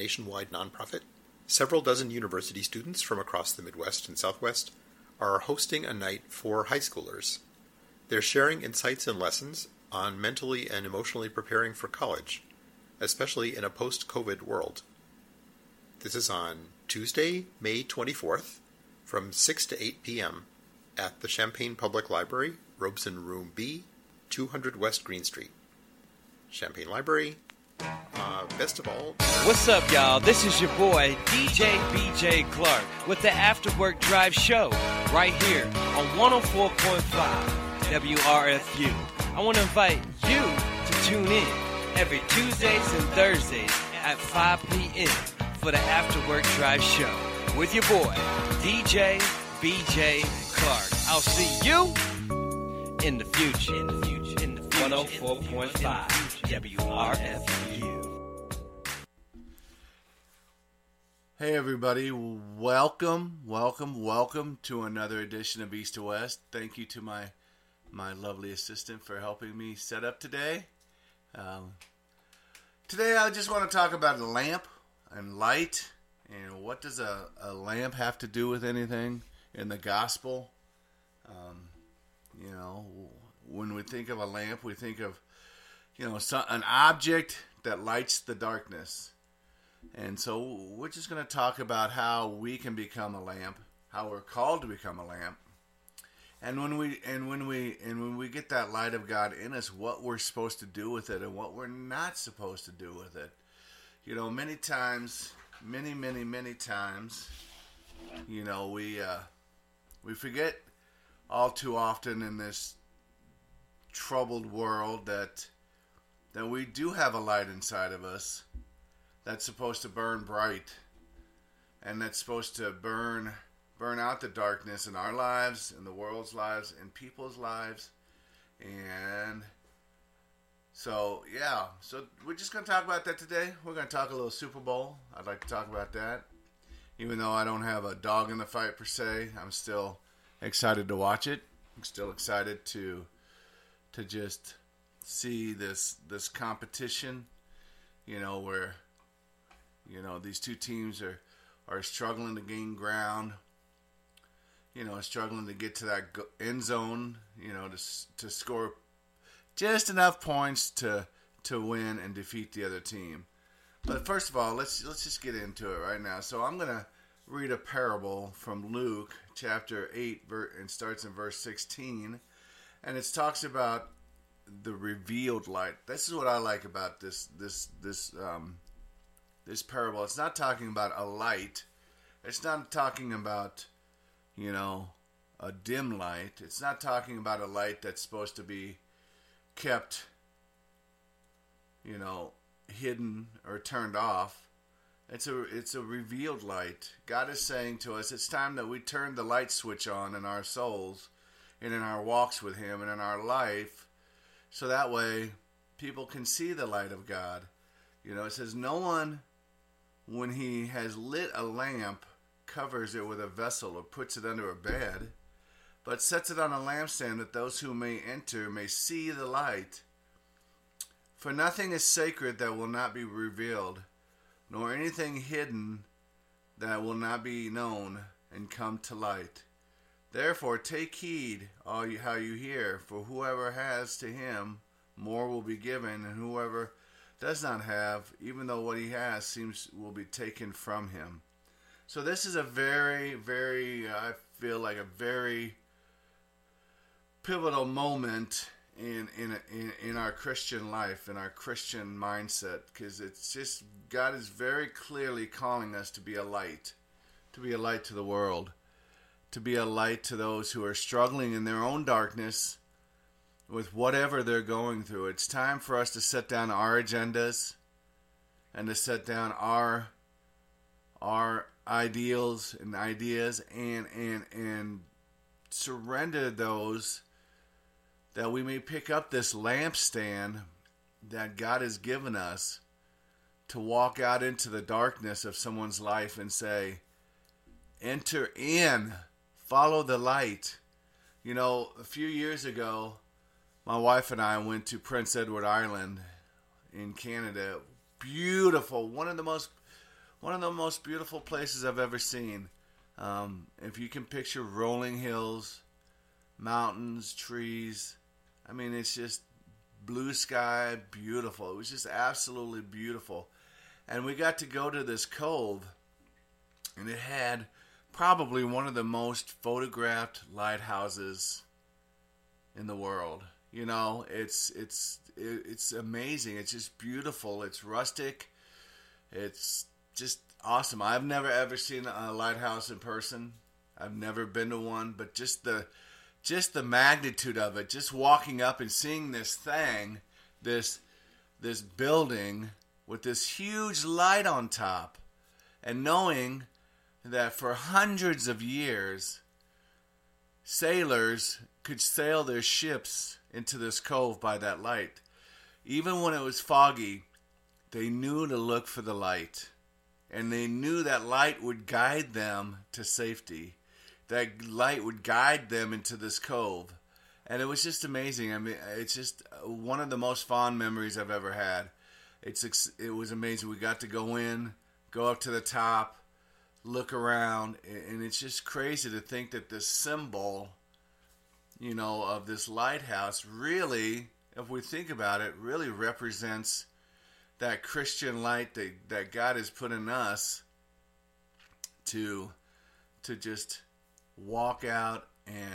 nationwide nonprofit, several dozen university students from across the Midwest and Southwest are hosting a night for high schoolers. They're sharing insights and lessons on mentally and emotionally preparing for college, especially in a post-COVID world. This is on Tuesday, May 24th, from 6 to 8 p.m. at the Champaign Public Library, Robeson Room B, 200 West Green Street. Champaign Library. Best of all... What's up, y'all? This is your boy, DJ BJ Clark, with the After Work Drive Show, right here on 104.5 WRFU. I want to invite you to tune in every Tuesdays and Thursdays at 5 p.m. for the After Work Drive Show with your boy, DJ BJ Clark. I'll see you in the future. 104.5 WRFU. Hey everybody, welcome to another edition of East to West. Thank you to my lovely assistant for helping me set up today. Today I just want to talk about a lamp and light, and what does a lamp have to do with anything in the gospel. When we think of a lamp, we think of an object that lights the darkness. And so we're just going to talk about how we can become a lamp, how we're called to become a lamp. And when we get that light of God in us, what we're supposed to do with it and what we're not supposed to do with it. Many times, we forget all too often in this troubled world that we do have a light inside of us that's supposed to burn bright, and that's supposed to burn out the darkness in our lives, in the world's lives, in people's lives. And so we're just going to talk about that today. We're going to talk a little Super Bowl. I'd like to talk about that. Even though I don't have a dog in the fight per se, I'm still excited to watch it. I'm still excited to just see this competition, where these two teams are struggling to gain ground, struggling to get to that end zone, to score just enough points to win and defeat the other team. But first of all, let's just get into it right now. So I'm going to read a parable from Luke chapter 8, and starts in verse 16. And it talks about the revealed light. This is what I like about this parable. It's not talking about a light. It's not talking about, a dim light. It's not talking about a light that's supposed to be kept, hidden or turned off. It's a revealed light. God is saying to us, it's time that we turn the light switch on in our souls and in our walks with Him and in our life, so that way people can see the light of God. It says, no one, when he has lit a lamp, covers it with a vessel or puts it under a bed, but sets it on a lampstand, that those who may enter may see the light. For nothing is sacred that will not be revealed, nor anything hidden that will not be known and come to light. Therefore take heed how you hear, for whoever has, to him more will be given, and whoever does not have, even though what he has will be taken from him. So this is a very, very, I feel like a very pivotal moment in our Christian life, in our Christian mindset, because it's just, God is very clearly calling us to be a light to the world, to be a light to those who are struggling in their own darkness with whatever they're going through. It's time for us to set down our agendas and to set down our ideals and ideas and surrender those, that we may pick up this lampstand that God has given us to walk out into the darkness of someone's life and say, enter in, follow the light. A few years ago, my wife and I went to Prince Edward Island in Canada. Beautiful, one of the most one of the most beautiful places I've ever seen. If you can picture rolling hills, mountains, trees, I mean, it's just blue sky, beautiful. It was just absolutely beautiful. And we got to go to this cove, and it had probably one of the most photographed lighthouses in the world. You know, it's amazing. It's just beautiful. It's rustic. It's just awesome. I've never ever seen a lighthouse in person. I've never been to one, but just the magnitude of it, just walking up and seeing this thing, this building with this huge light on top, and knowing that for hundreds of years, sailors could sail their ships into this cove by that light. Even when it was foggy, they knew to look for the light. And they knew that light would guide them to safety. That light would guide them into this cove. And it was just amazing. I mean, it's just one of the most fond memories I've ever had. It was amazing. We got to go in, go up to the top, look around, and it's just crazy to think that this symbol, you know, of this lighthouse really, if we think about it, really represents that Christian light that God has put in us to just walk out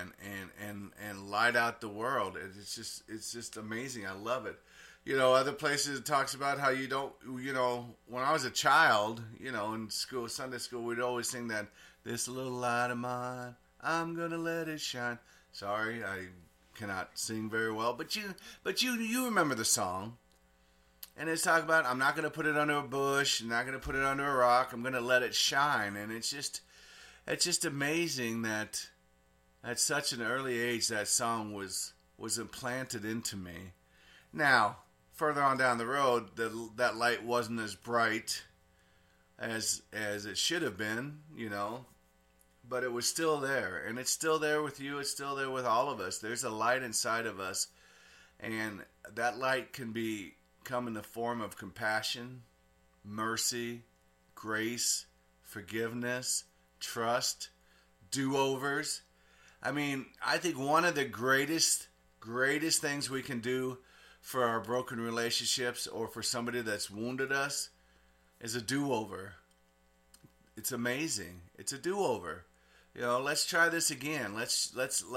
and light out the world. It's just amazing. I love it. You know, other places it talks about how you don't, you know, when I was a child, you know, in school, Sunday school, we'd always sing that, "This little light of mine, I'm gonna let it shine." Sorry, I cannot sing very well, but you remember the song. And it's talking about, I'm not going to put it under a bush, I'm not going to put it under a rock, I'm going to let it shine. And it's just amazing that at such an early age that song was implanted into me. Now, further on down the road, that light wasn't as bright as it should have been, you know, but it was still there. And it's still there with you, it's still there with all of us. There's a light inside of us, and that light can come in the form of compassion, mercy, grace, forgiveness, trust, do-overs. I mean, I think one of the greatest things we can do for our broken relationships or for somebody that's wounded us is a do-over. It's amazing. It's a do-over. You know, let's try this again. Let's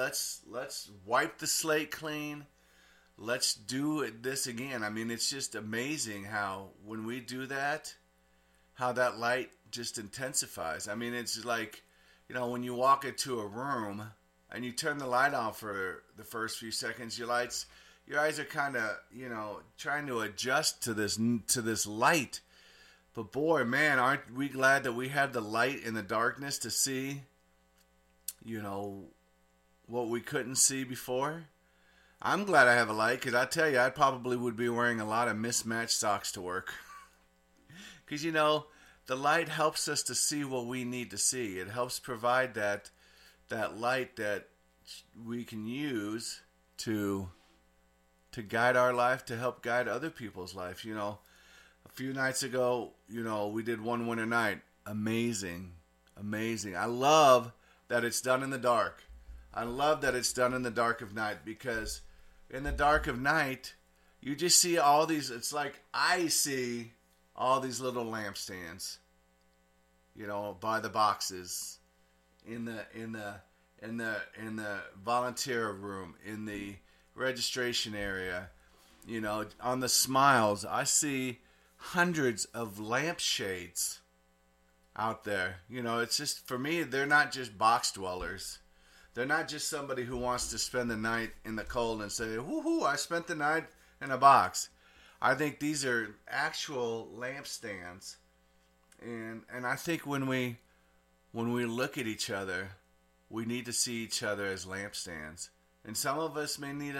wipe the slate clean. Let's do this again. I mean, it's just amazing how when we do that, how that light just intensifies. I mean, it's like, you know, when you walk into a room and you turn the light on for the first few seconds, your eyes are kind of, you know, trying to adjust to this light. But boy, man, aren't we glad that we have the light in the darkness to see, you know, what we couldn't see before? I'm glad I have a light, because I tell you, I probably would be wearing a lot of mismatched socks to work. Because, you know, the light helps us to see what we need to see. It helps provide that light that we can use to guide our life, to help guide other people's life. You know, a few nights ago, you know, we did One Winter Night. Amazing. I love that it's done in the dark. I love that it's done in the dark of night, because in the dark of night, you just see all these, it's like I see all these little lampstands, you know, by the boxes, in the volunteer room, in the registration area, you know, on the smiles. I see hundreds of lampshades out there. You know, it's just, for me, they're not just box dwellers. They're not just somebody who wants to spend the night in the cold and say, woohoo, I spent the night in a box. I think these are actual lampstands. And I think when we look at each other, we need to see each other as lampstands. And some of us may need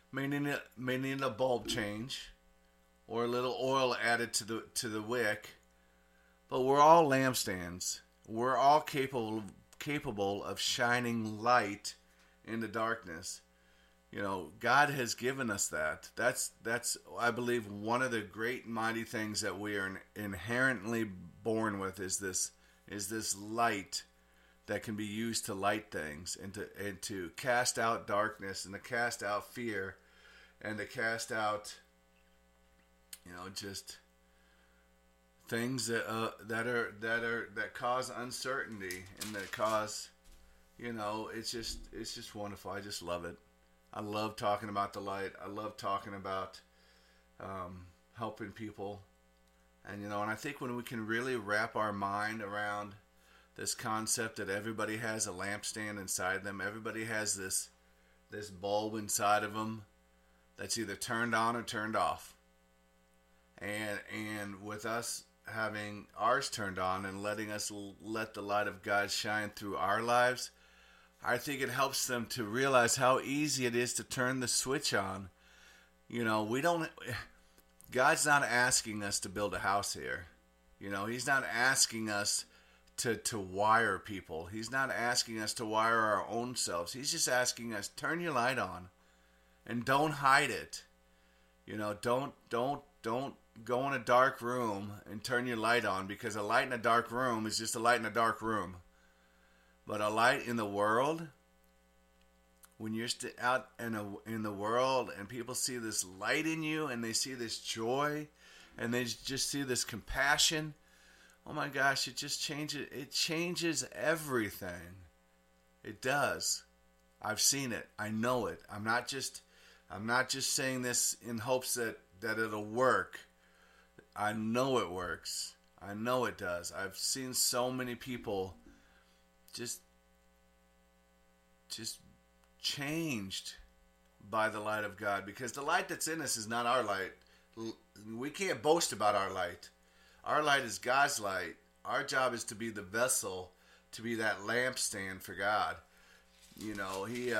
a bulb change or a little oil added to the wick. But we're all lampstands. We're all capable of shining light in the darkness. You know, God has given us that. That's I believe one of the great mighty things that we are inherently born with is this light that can be used to light things and to cast out darkness and to cast out fear and to cast out, you know, just things that cause uncertainty and that cause, you know, it's just wonderful. I just love it. I love talking about the light. I love talking about helping people. And, you know, and I think when we can really wrap our mind around this concept that everybody has a lampstand inside them, everybody has this bulb inside of them that's either turned on or turned off. And with us having ours turned on and letting us let the light of God shine through our lives, I think it helps them to realize how easy it is to turn the switch on. You know, God's not asking us to build a house here. You know, He's not asking us to wire people. He's not asking us to wire our own selves. He's just asking us, turn your light on and don't hide it. You know, don't go in a dark room and turn your light on, because a light in a dark room is just a light in a dark room. But a light in the world, when you're out in the world and people see this light in you and they see this joy and they just see this compassion, oh my gosh, it just changes. It changes everything. It does. I've seen it. I know it. I'm not just saying this in hopes that it'll work. I know it works. I know it does. I've seen so many people just changed by the light of God, because the light that's in us is not our light. We can't boast about our light. Our light is God's light. Our job is to be the vessel, to be that lampstand for God. You know, He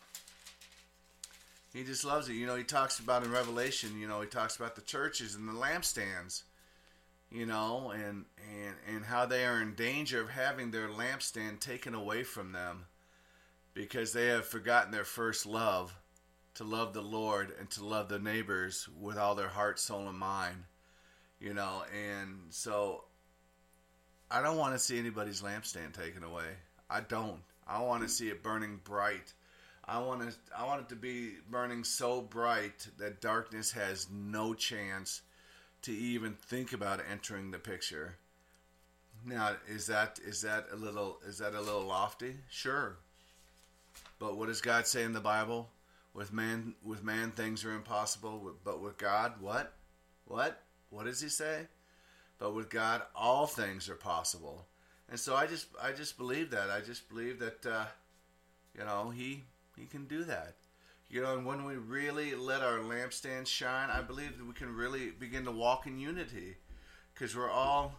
just loves it. You know, He talks about in Revelation, you know, He talks about the churches and the lampstands, you know, and how they are in danger of having their lampstand taken away from them because they have forgotten their first love, to love the Lord and to love their neighbors with all their heart, soul, and mind, you know. And so I don't want to see anybody's lampstand taken away. I don't. I want to see it burning bright. I want it to be burning so bright that darkness has no chance to even think about entering the picture. Now, is that a little lofty? Sure. But what does God say in the Bible? With man things are impossible, but with God, what? What does He say? But with God, all things are possible. And so I just believe that. I just believe that, you know, He can do that. You know, and when we really let our lampstand shine, I believe that we can really begin to walk in unity, because we're all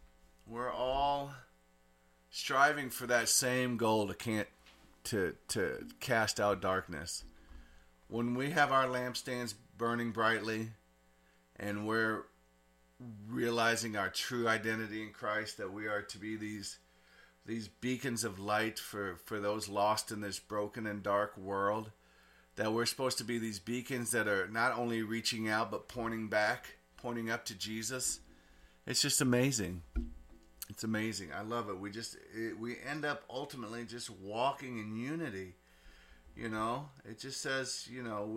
striving for that same goal to cast out darkness. When we have our lampstands burning brightly, and we're realizing our true identity in Christ, that we are to be these beacons of light for those lost in this broken and dark world, that we're supposed to be these beacons that are not only reaching out but pointing up to Jesus. It's just amazing. It's amazing. I love it. We end up ultimately just walking in unity. You know, it just says, you know,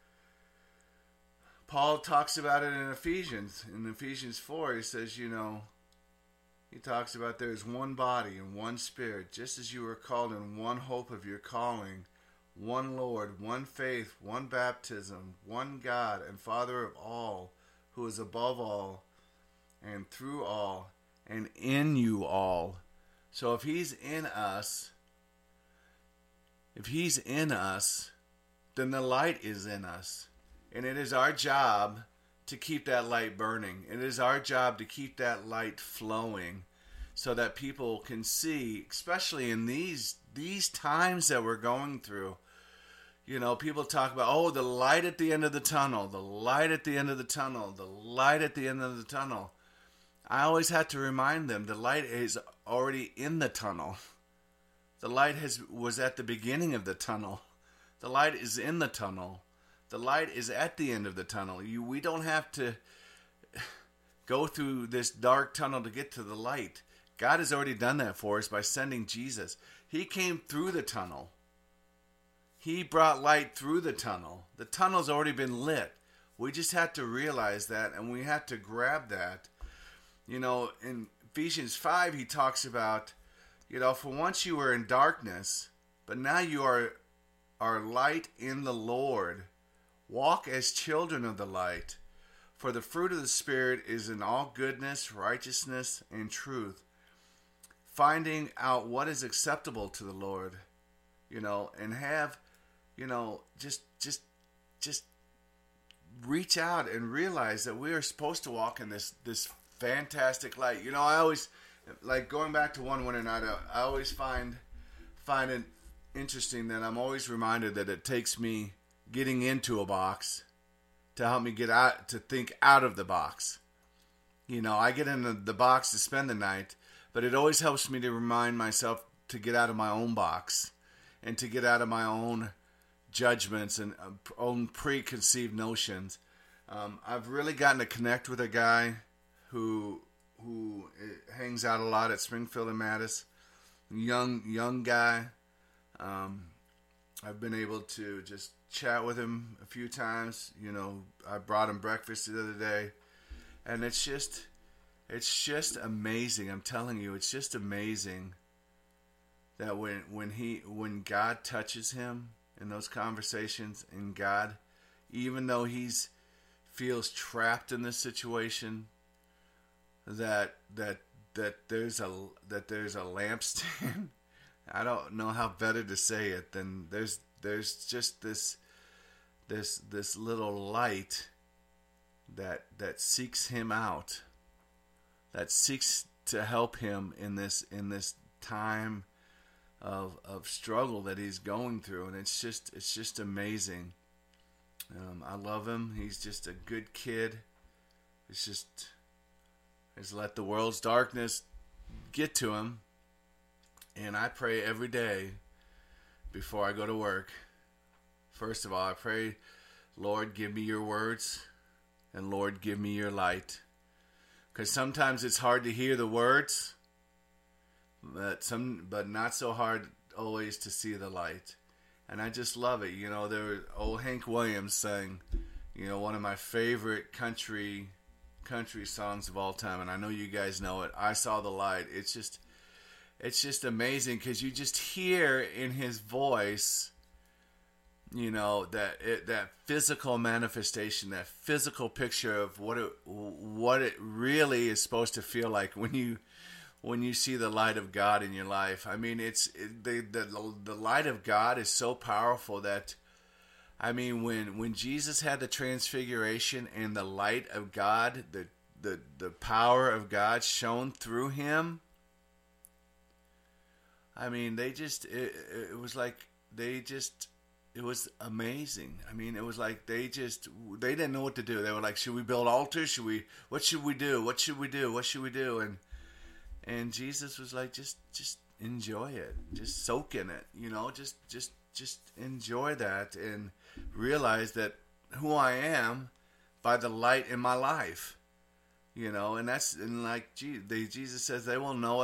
Paul talks about it in Ephesians. In Ephesians 4, he says, you know, he talks about there's one body and one Spirit, just as you were called in one hope of your calling, one Lord, one faith, one baptism, one God and Father of all, who is above all and through all and in you all. So if He's in us, then the light is in us. And it is our job to keep that light burning. It is our job to keep that light flowing so that people can see, especially in these times that we're going through. You know, people talk about, oh, the light at the end of the tunnel, the light at the end of the tunnel, the light at the end of the tunnel. I always have to remind them the light is already in the tunnel. The light was at the beginning of the tunnel. The light is in the tunnel. The light is at the end of the tunnel. We don't have to go through this dark tunnel to get to the light. God has already done that for us by sending Jesus. He came through the tunnel. He brought light through the tunnel. The tunnel's already been lit. We just have to realize that, and we have to grab that. You know, in Ephesians 5, he talks about, you know, for once you were in darkness, but now you are light in the Lord. Walk as children of the light. For the fruit of the Spirit is in all goodness, righteousness, and truth. Finding out what is acceptable to the Lord, you know, and have, you know, just reach out and realize that we are supposed to walk in this fantastic light. You know, I always, like, going back to one winter night, I always find it interesting that I'm always reminded that it takes me getting into a box to help me get out, to think out of the box. You know, I get in the box to spend the night, but it always helps me to remind myself to get out of my own box and to get out of my own judgments and own preconceived notions. I've really gotten to connect with a guy who hangs out a lot at Springfield and Mattis. Young guy. I've been able to just chat with him a few times. You know, I brought him breakfast the other day, and it's just amazing. I'm telling you, it's just amazing that when God touches him in those conversations, and God, even though he's feels trapped in this situation, that there's a lampstand. I don't know how better to say it than there's just this little light that seeks him out, that seeks to help him in this time of struggle that he's going through, and it's just amazing. I love him. He's just a good kid. He's let the world's darkness get to him. And I pray every day before I go to work. First of all, I pray, Lord, give me your words, and Lord, give me your light. Because sometimes it's hard to hear the words, but not so hard always to see the light. And I just love it. You know, there was old Hank Williams sang, you know, one of my favorite country songs of all time, and I know you guys know it, I Saw the Light. It's just amazing because you just hear in his voice, you know, that physical manifestation, that physical picture of what it really is supposed to feel like when you see the light of God in your life. I mean, the light of God is so powerful that, I mean, when Jesus had the transfiguration and the light of God, the power of God shone through him, I mean, it was amazing. I mean, it was like they didn't know what to do. They were like, should we build altars? What should we do? What should we do? What should we do? And Jesus was like, just enjoy it. Just soak in it, you know, just enjoy that and realize that who I am by the light in my life, you know, and like Jesus says, they will know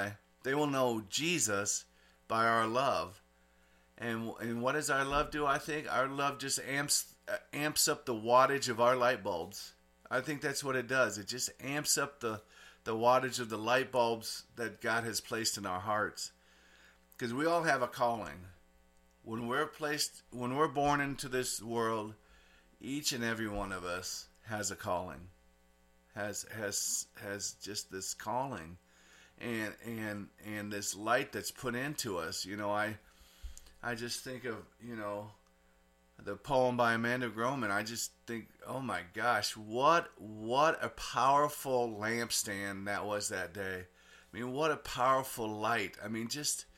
Jesus by our love. And what does our love do? I think our love just amps up the wattage of our light bulbs. I think that's what it does. It just amps up the wattage of the light bulbs that God has placed in our hearts. Because we all have a calling. When we're born into this world, each and every one of us has a calling. Has just this calling. And this light that's put into us. You know, I just think of, you know, the poem by Amanda Groman. I just think, oh my gosh, what a powerful lampstand that was that day. I mean, what a powerful light. I mean,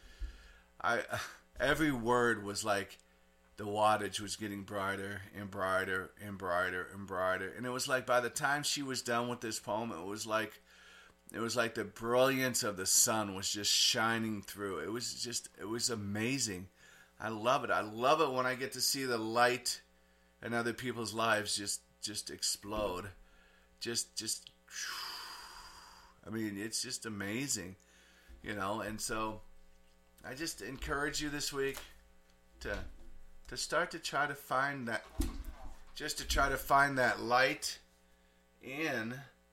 every word was like the wattage was getting brighter and brighter and brighter and brighter. And it was like by the time she was done with this poem, it was like the brilliance of the sun was just shining through. It was amazing. I love it. I love it when I get to see the light in other people's lives just explode. I mean, it's just amazing, you know. And so I just encourage you this week to start to try to find that, light in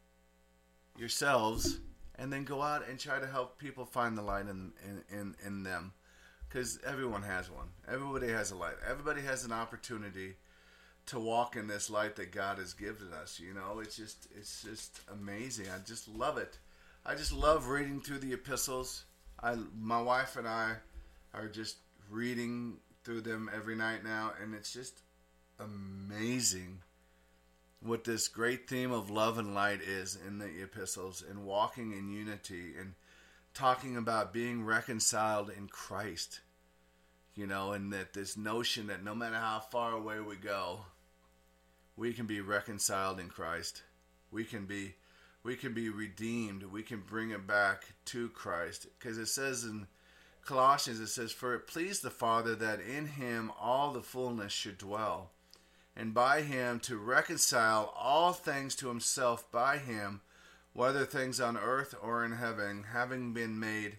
yourselves, and then go out and try to help people find the light in them, because everyone has one. Everybody has a light. Everybody has an opportunity to walk in this light that God has given us. You know, it's just amazing. I just love it. I just love reading through the epistles. My wife and I are just reading through them every night now, and it's just amazing what this great theme of love and light is in the epistles, and walking in unity, and talking about being reconciled in Christ. You know, and that this notion that no matter how far away we go, we can be reconciled in Christ. We can be redeemed. We can bring it back to Christ. Because it says in Colossians, it says, "For it pleased the Father that in him all the fullness should dwell, and by him to reconcile all things to himself by him, whether things on earth or in heaven, having made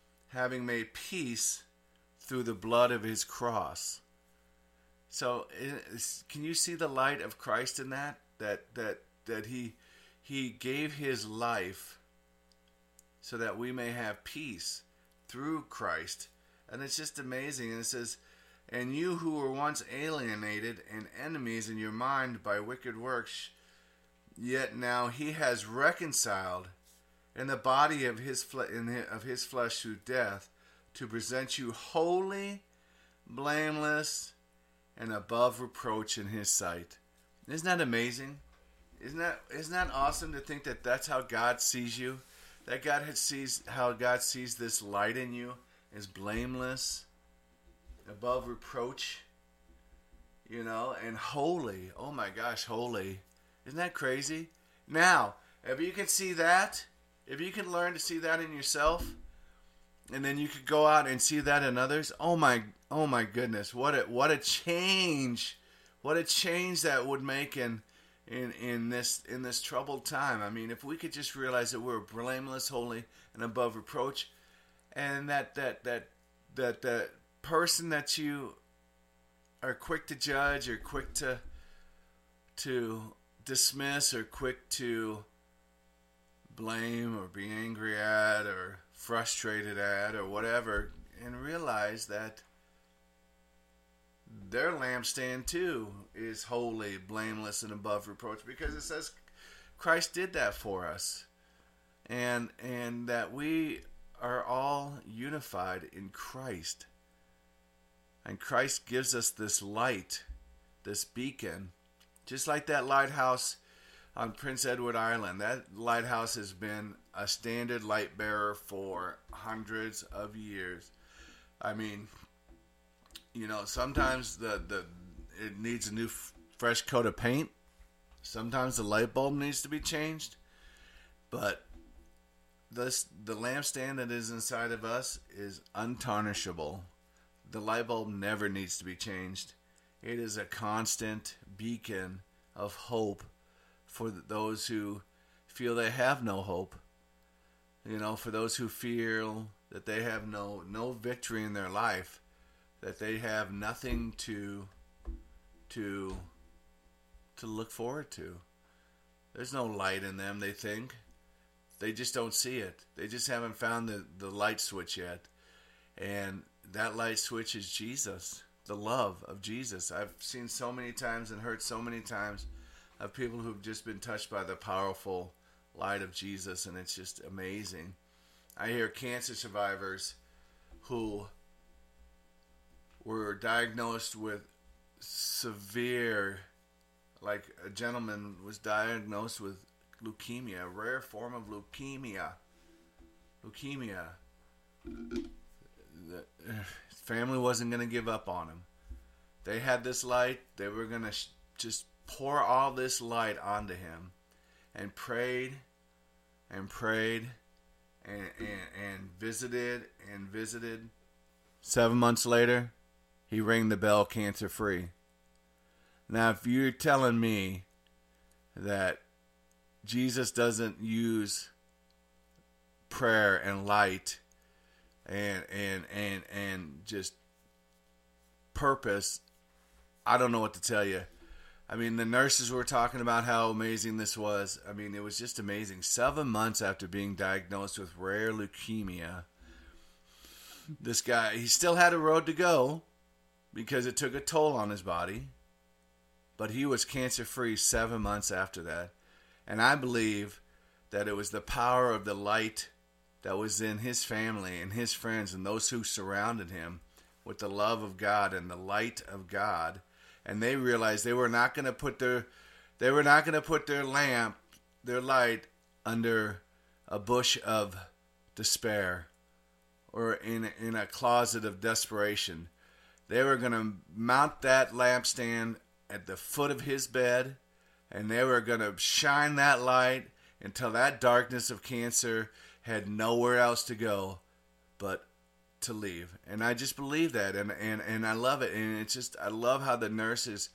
peace through the blood of his cross." So, can you see the light of Christ in that? That he gave his life so that we may have peace through Christ. And it's just amazing. And it says, "And you who were once alienated and enemies in your mind by wicked works, yet now he has reconciled in the body of his flesh through death, to present you holy, blameless, and above reproach in his sight." Isn't that amazing? Isn't that awesome to think that that's how God sees you? That how God sees this light in you as blameless, above reproach, you know, and holy. Oh my gosh, holy. Isn't that crazy? Now, if you can see that, if you can learn to see that in yourself, and then you could go out and see that in others, oh my goodness, what a change that would make in this troubled time. I mean, if we could just realize that we're blameless, holy, and above reproach, and that person that you are quick to judge, or quick to dismiss, or quick to blame, or be angry at, or frustrated at, or whatever, and realize that their lampstand too is holy, blameless, and above reproach, because it says Christ did that for us, and that we are all unified in Christ, and Christ gives us this light, this beacon, just like that lighthouse on Prince Edward Island. That lighthouse has been a standard light bearer for hundreds of years. I mean, you know, sometimes it needs a new fresh coat of paint. Sometimes the light bulb needs to be changed. But the lampstand that is inside of us is untarnishable. The light bulb never needs to be changed. It is a constant beacon of hope for those who feel they have no hope. You know, for those who feel that they have no victory in their life, that they have nothing to look forward to. There's no light in them, they think. They just don't see it. They just haven't found the light switch yet. And that light switch is Jesus, the love of Jesus. I've seen so many times and heard so many times of people who've just been touched by the powerful light of Jesus, and it's just amazing. I hear cancer survivors who were diagnosed with severe, like a gentleman was diagnosed with leukemia, a rare form of leukemia. The family wasn't going to give up on him. They had this light. They were going to just pour all this light onto him, and prayed and prayed and visited and visited. 7 months later, he rang the bell cancer-free. Now, if you're telling me that Jesus doesn't use prayer and light and just purpose, I don't know what to tell you. I mean, the nurses were talking about how amazing this was. I mean, it was just amazing. 7 months after being diagnosed with rare leukemia, this guy, he still had a road to go because it took a toll on his body, but he was cancer-free 7 months after that. And I believe that it was the power of the light that was in his family and his friends and those who surrounded him with the love of God and the light of God. And they realized they were not going to put their lamp, their light, under a bush of despair or in a closet of desperation. They were going to mount that lampstand at the foot of his bed, and they were going to shine that light until that darkness of cancer had nowhere else to go but to leave. And I just believe that, and I love it. And it's just, I love how the nurses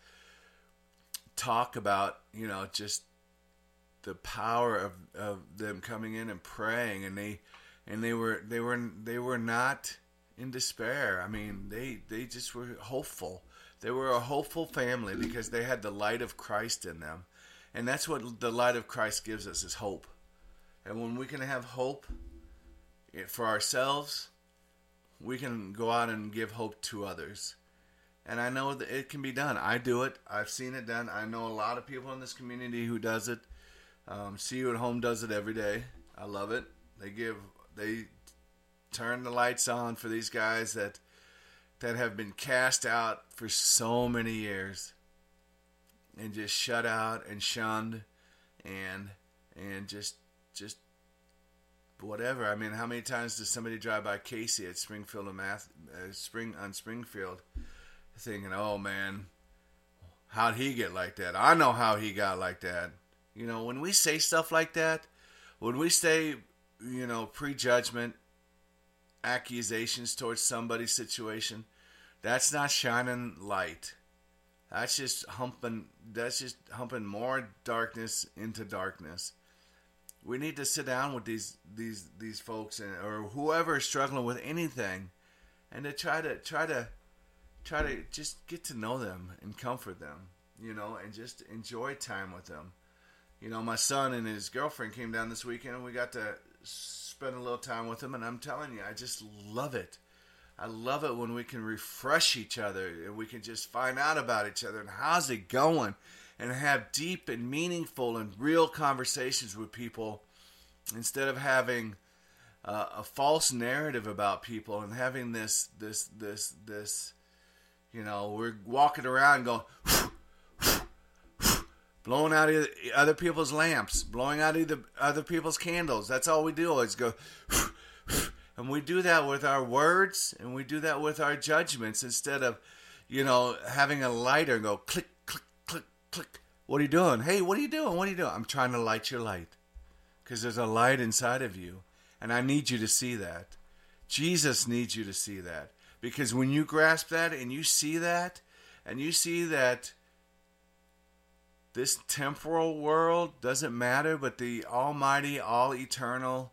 talk about, you know, just the power of them coming in and praying, and they were not in despair. I mean, they just were hopeful. They were a hopeful family because they had the light of Christ in them. And that's what the light of Christ gives us, is hope. And when we can have hope for ourselves, we can go out and give hope to others. And I know that it can be done. I do it. I've seen it done. I know a lot of people in this community who does it. See You at Home does it every day. I love it. They turn the lights on for these guys that have been cast out for so many years and just shut out and shunned and just whatever. I mean, how many times does somebody drive by Casey at Springfield on Springfield thinking, oh man, how'd he get like that? I know how he got like that. You know, when we say stuff like that, when we say, you know, prejudgment, accusations towards somebody's situation, that's not shining light. That's just humping more darkness into darkness. We need to sit down with these folks or whoever is struggling with anything, and to try to just get to know them and comfort them, you know, and just enjoy time with them. You know, my son and his girlfriend came down this weekend, and we got to spend a little time with them, and I'm telling you, I just love it. I love it when we can refresh each other and we can just find out about each other and how's it going, and have deep and meaningful and real conversations with people instead of having a false narrative about people and having this, you know, we're walking around going, blowing out other people's lamps, blowing out other people's candles. That's all we do is go, and we do that with our words, and we do that with our judgments instead of, you know, having a lighter and go click, click, click, click. What are you doing? Hey, what are you doing? What are you doing? I'm trying to light your light because there's a light inside of you, and I need you to see that. Jesus needs you to see that, because when you grasp that and you see that, and you see that this temporal world doesn't matter, but the almighty, all-eternal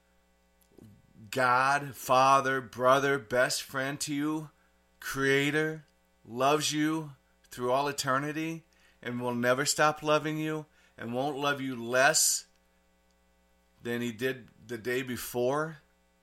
God, Father, brother, best friend to you, Creator, loves you through all eternity and will never stop loving you and won't love you less than he did the day before.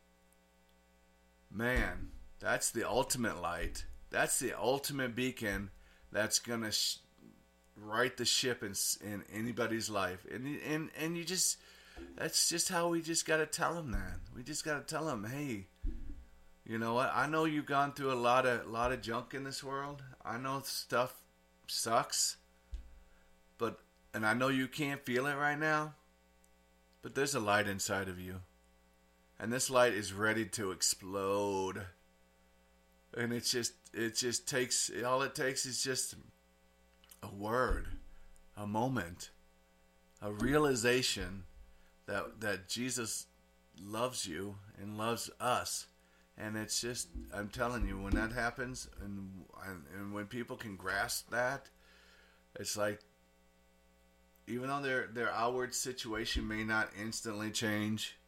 Man, that's the ultimate light. That's the ultimate beacon that's going to right the ship in anybody's life. And you just... That's just how we just got to tell them that. We just got to tell them, hey, you know what? I know you've gone through a lot of junk in this world. I know stuff sucks, and I know you can't feel it right now, but there's a light inside of you, and this light is ready to explode. And it just takes, all it takes is just a word, a moment, a realization that Jesus loves you and loves us, And it's just, I'm telling you, when that happens, and when people can grasp that, it's like, even though their outward situation may not instantly change,